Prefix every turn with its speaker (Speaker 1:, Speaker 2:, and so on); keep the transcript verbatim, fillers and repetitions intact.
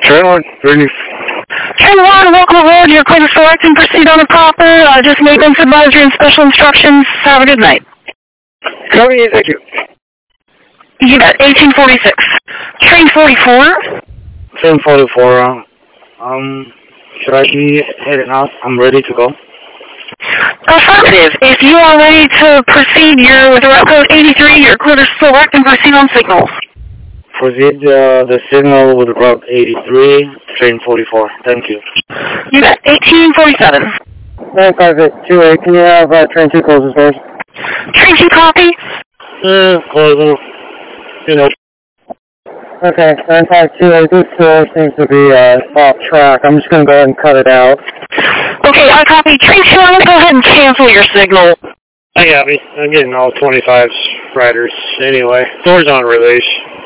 Speaker 1: Train one, ready.
Speaker 2: Train one, local road, you're clear to select and proceed on the proper. Uh, just maintenance advisory and special instructions. Have a good night.
Speaker 1: Copy, thank you.
Speaker 2: You got eighteen forty-six. Train forty-four.
Speaker 1: Train forty-four, uh, um, should I be heading out? I'm ready to go.
Speaker 2: Affirmative. If you are ready to proceed, you're with route code eighty-three, you're clear to select and proceed on signal.
Speaker 1: Proceed uh, the signal with route eighty-three, train forty-four. Thank you.
Speaker 2: You got eighteen forty-seven.
Speaker 3: nine five eight two eight, can you have uh, train two closes first?
Speaker 2: Train two copy.
Speaker 1: Uh, closing. You know.
Speaker 3: Okay, nine five two eight, this still seems to be uh, off track. I'm just going to go ahead and cut it out.
Speaker 2: Okay, I copy. Train two, I'm going to go ahead and cancel your signal.
Speaker 1: I got me. I'm getting all twenty-fives riders anyway. Doors on release.